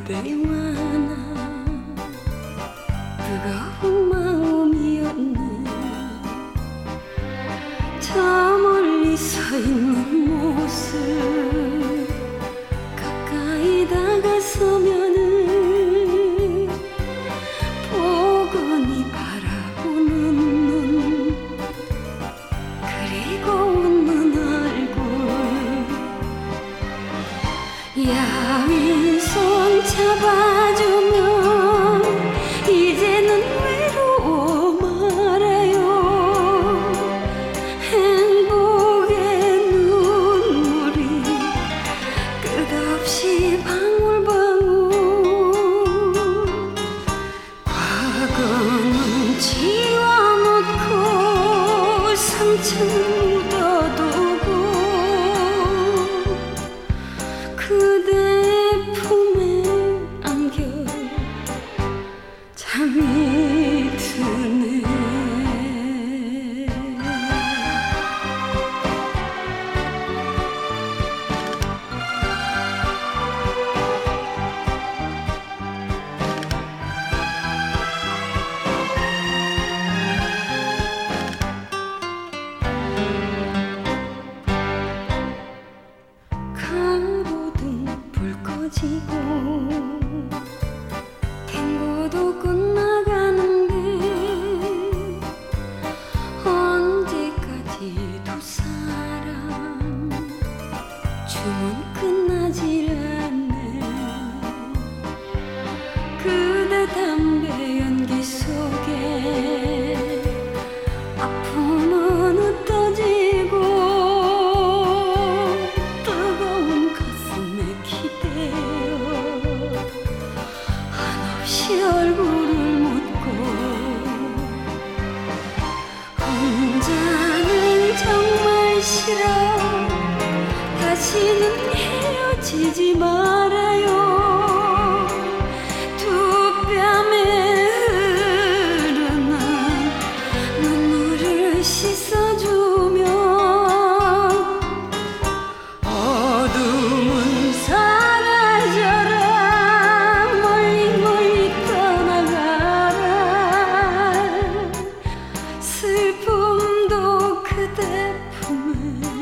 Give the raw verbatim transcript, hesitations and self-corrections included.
그대와 나 뜨거운 마음이었네. 저 멀리 서 있는 모습 가까이 다가서면은 포근히 바라보는 눈 그리고 웃는 얼굴 야윈 손 잡아주면 이제는 외로워 말아요. 행복의 눈물이 끝없이 방울방울 과거는 지워놓고 상처는 묻어두고 그대 품에 안겨 잠이 드네. 가로등 불 꺼지고 탱고도 끝나가는데 언제까지 두 사람 춤은 끝나질 않네. 그대 담배 연기 속에 아픔은 흩어지고 뜨거운 가슴에 기대어 한없이 얼굴을 묻고 혼자는 정말 싫어. 다시는 헤어지지 말아요. 두 뺨에 흐르는 눈물을 씻어주면 어둠은 사라져라. 멀리 멀리 떠나가라. 슬픔도 그대 품에